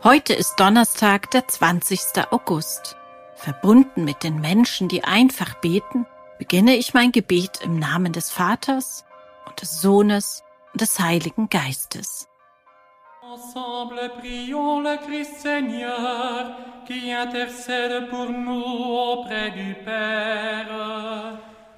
Heute ist Donnerstag, der 20. August. Verbunden mit den Menschen, die einfach beten, beginne ich mein Gebet im Namen des Vaters und des Sohnes und des Heiligen Geistes. Ensemble prions le Christ Seigneur, qui intercède pour nous auprès du Père.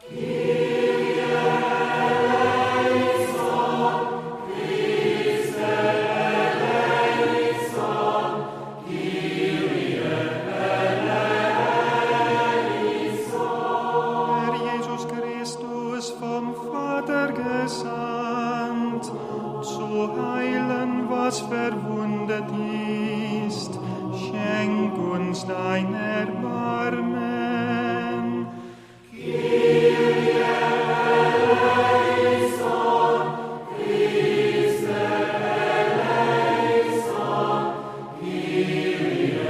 Gesandt, zu heilen, was verwundet ist, schenk uns dein Erbarmen. Kyrie eleison, Christe eleison, Kyrie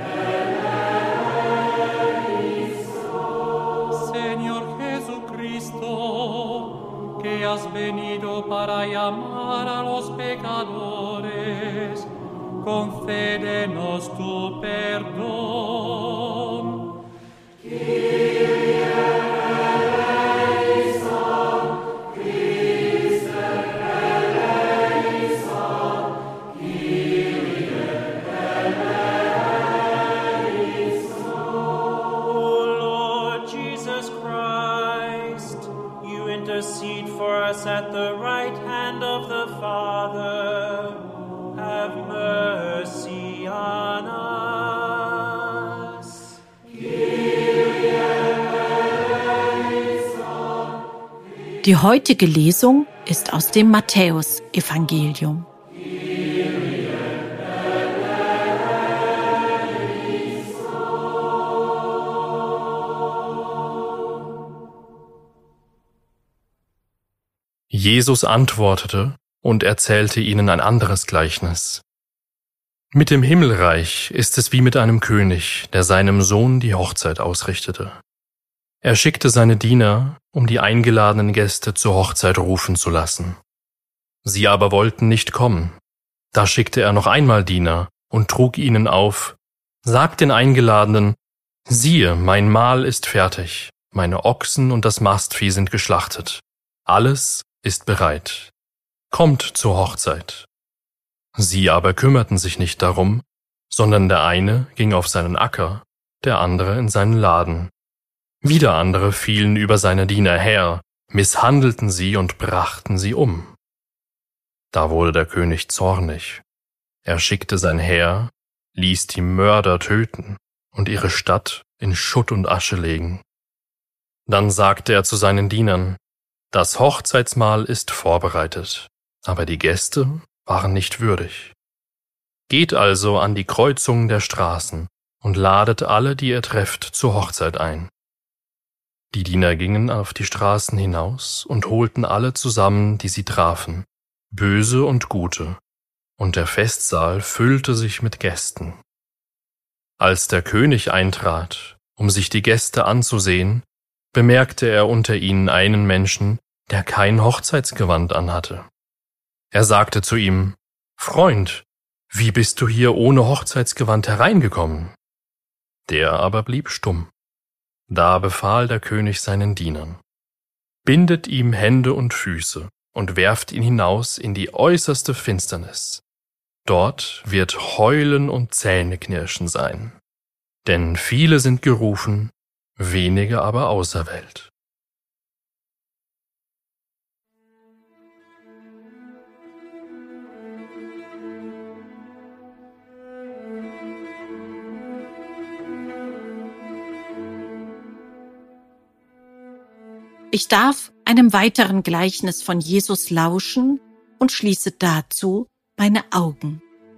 eleison. Señor Jesucristo, que has venido para llamar a los pecadores, concédenos tu perdón. Kyrie eleison, Christe eleison, Kyrie eleison. O Lord Jesus Christ, you intercede for us at the right hand of the Father. Have mercy on us. Die heutige Lesung ist aus dem Matthäus-Evangelium. Jesus antwortete und erzählte ihnen ein anderes Gleichnis. Mit dem Himmelreich ist es wie mit einem König, der seinem Sohn die Hochzeit ausrichtete. Er schickte seine Diener, um die eingeladenen Gäste zur Hochzeit rufen zu lassen. Sie aber wollten nicht kommen. Da schickte er noch einmal Diener und trug ihnen auf: Sagt den Eingeladenen: Siehe, mein Mahl ist fertig, meine Ochsen und das Mastvieh sind geschlachtet. Alles ist bereit. Kommt zur Hochzeit. Sie aber kümmerten sich nicht darum, sondern der eine ging auf seinen Acker, der andere in seinen Laden. Wieder andere fielen über seine Diener her, misshandelten sie und brachten sie um. Da wurde der König zornig. Er schickte sein Heer, ließ die Mörder töten und ihre Stadt in Schutt und Asche legen. Dann sagte er zu seinen Dienern: Das Hochzeitsmahl ist vorbereitet, aber die Gäste waren nicht würdig. Geht also an die Kreuzungen der Straßen und ladet alle, die ihr trefft, zur Hochzeit ein. Die Diener gingen auf die Straßen hinaus und holten alle zusammen, die sie trafen, böse und gute, und der Festsaal füllte sich mit Gästen. Als der König eintrat, um sich die Gäste anzusehen, bemerkte er unter ihnen einen Menschen, der kein Hochzeitsgewand anhatte. Er sagte zu ihm: Freund, wie bist du hier ohne Hochzeitsgewand hereingekommen? Der aber blieb stumm. Da befahl der König seinen Dienern: Bindet ihm Hände und Füße und werft ihn hinaus in die äußerste Finsternis. Dort wird Heulen und Zähneknirschen sein. Denn viele sind gerufen, wenige aber auserwählt. Ich darf einem weiteren Gleichnis von Jesus lauschen und schließe dazu meine Augen.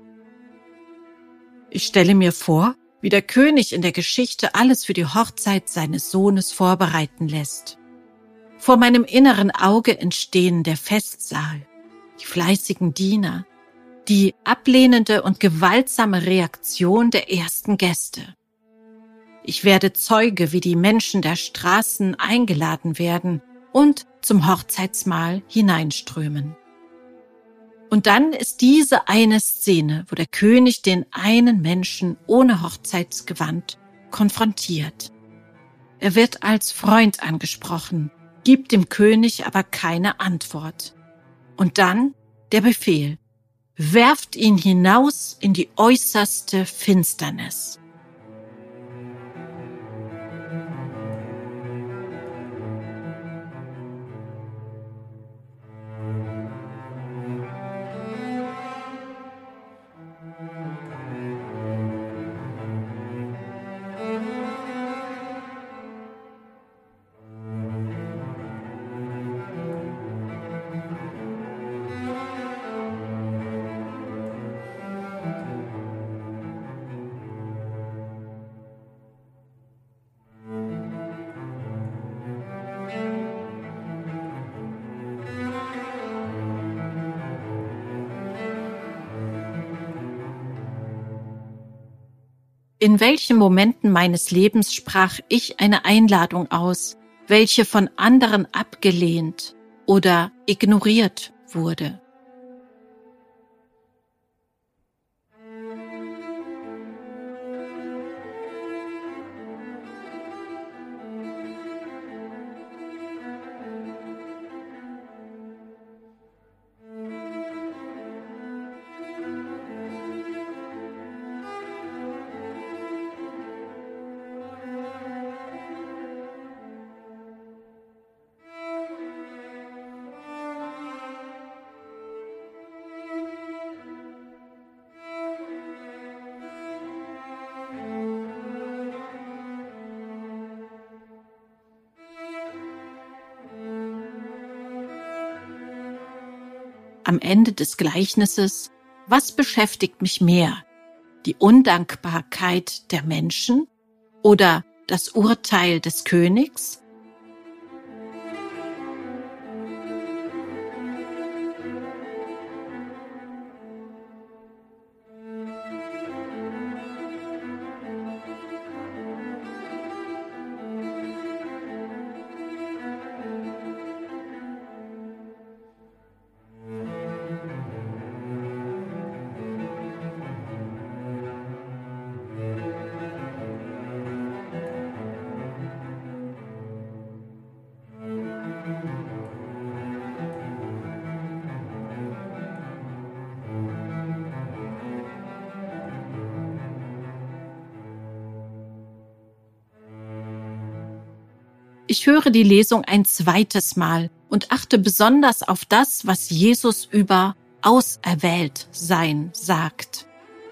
Ich stelle mir vor, wie der König in der Geschichte alles für die Hochzeit seines Sohnes vorbereiten lässt. Vor meinem inneren Auge entstehen der Festsaal, die fleißigen Diener, die ablehnende und gewaltsame Reaktion der ersten Gäste. Ich werde Zeuge, wie die Menschen der Straßen eingeladen werden und zum Hochzeitsmahl hineinströmen. Und dann ist diese eine Szene, wo der König den einen Menschen ohne Hochzeitsgewand konfrontiert. Er wird als Freund angesprochen, gibt dem König aber keine Antwort. Und dann der Befehl: Werft ihn hinaus in die äußerste Finsternis. In welchen Momenten meines Lebens sprach ich eine Einladung aus, welche von anderen abgelehnt oder ignoriert wurde? Am Ende des Gleichnisses: Was beschäftigt mich mehr? Die Undankbarkeit der Menschen oder das Urteil des Königs? Ich höre die Lesung ein zweites Mal und achte besonders auf das, was Jesus über auserwählt sein sagt.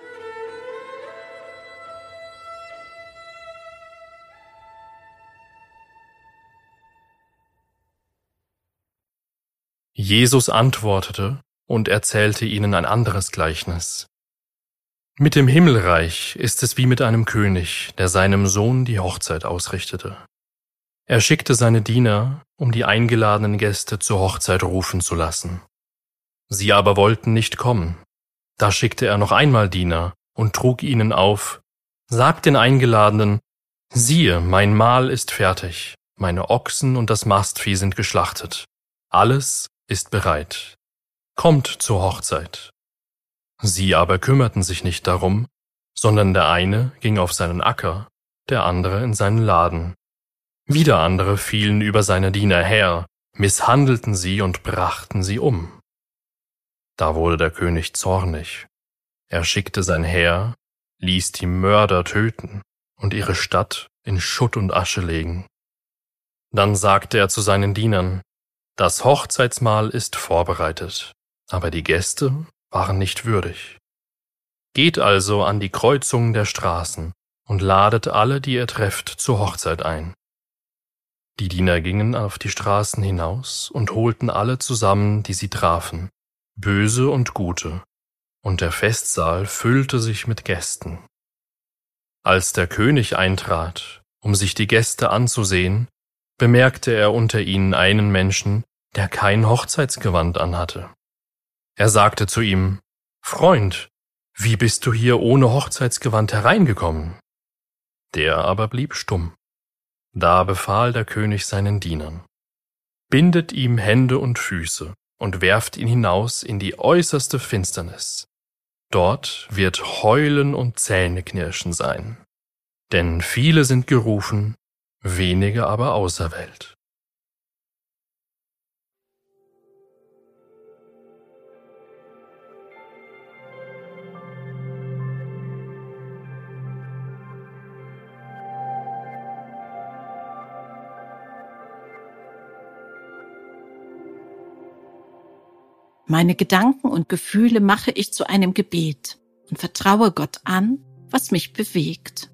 Jesus antwortete und erzählte ihnen ein anderes Gleichnis. Mit dem Himmelreich ist es wie mit einem König, der seinem Sohn die Hochzeit ausrichtete. Er schickte seine Diener, um die eingeladenen Gäste zur Hochzeit rufen zu lassen. Sie aber wollten nicht kommen. Da schickte er noch einmal Diener und trug ihnen auf: Sagt den Eingeladenen: Siehe, mein Mahl ist fertig, meine Ochsen und das Mastvieh sind geschlachtet. Alles ist bereit. Kommt zur Hochzeit. Sie aber kümmerten sich nicht darum, sondern der eine ging auf seinen Acker, der andere in seinen Laden. Wieder andere fielen über seine Diener her, misshandelten sie und brachten sie um. Da wurde der König zornig. Er schickte sein Heer, ließ die Mörder töten und ihre Stadt in Schutt und Asche legen. Dann sagte er zu seinen Dienern: Das Hochzeitsmahl ist vorbereitet, aber die Gäste waren nicht würdig. Geht also an die Kreuzungen der Straßen und ladet alle, die ihr trefft, zur Hochzeit ein. Die Diener gingen auf die Straßen hinaus und holten alle zusammen, die sie trafen, Böse und Gute, und der Festsaal füllte sich mit Gästen. Als der König eintrat, um sich die Gäste anzusehen, bemerkte er unter ihnen einen Menschen, der kein Hochzeitsgewand anhatte. Er sagte zu ihm: Freund, wie bist du hier ohne Hochzeitsgewand hereingekommen? Der aber blieb stumm. Da befahl der König seinen Dienern: Bindet ihm Hände und Füße und werft ihn hinaus in die äußerste Finsternis. Dort wird Heulen und Zähneknirschen sein. Denn viele sind gerufen, wenige aber auserwählt. Meine Gedanken und Gefühle mache ich zu einem Gebet und vertraue Gott an, was mich bewegt.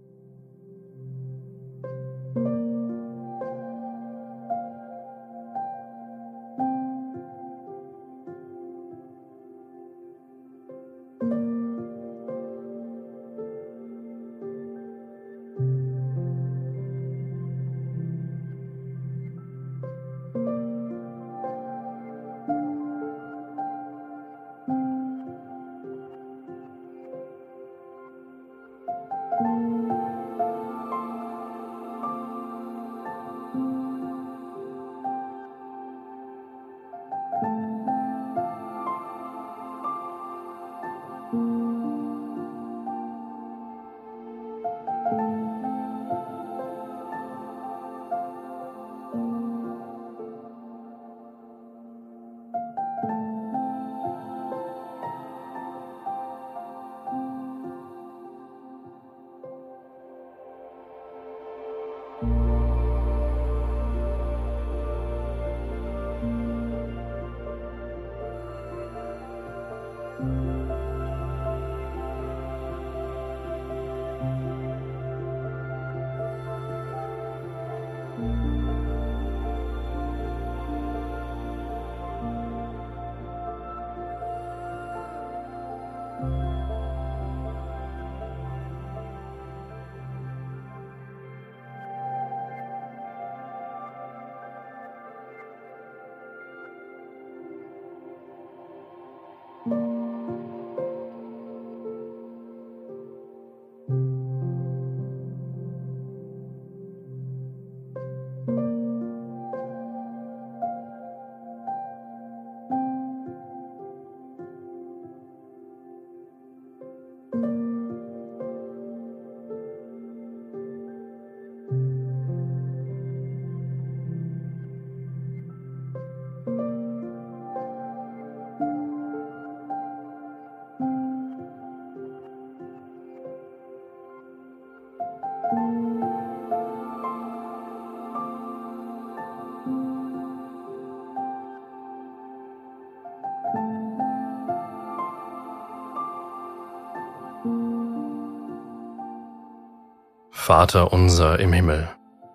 Vater unser im Himmel,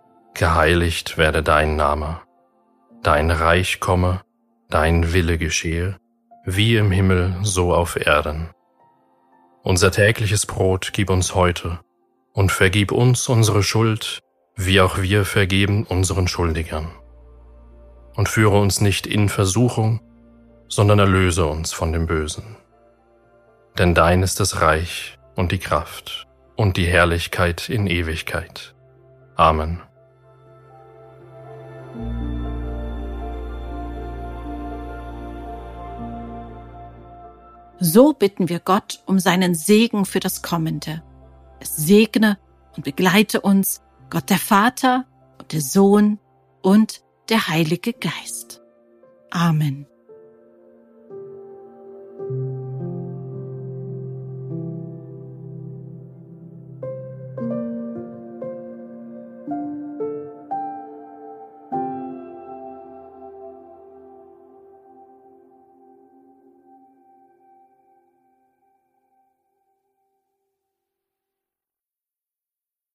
geheiligt werde dein Name, dein Reich komme, dein Wille geschehe, wie im Himmel so auf Erden. Unser tägliches Brot gib uns heute und vergib uns unsere Schuld, wie auch wir vergeben unseren Schuldigern. Und führe uns nicht in Versuchung, sondern erlöse uns von dem Bösen. Denn dein ist das Reich und die Kraft und die Herrlichkeit in Ewigkeit. Amen. So bitten wir Gott um seinen Segen für das Kommende. Es segne und begleite uns Gott der Vater und der Sohn und der Heilige Geist. Amen.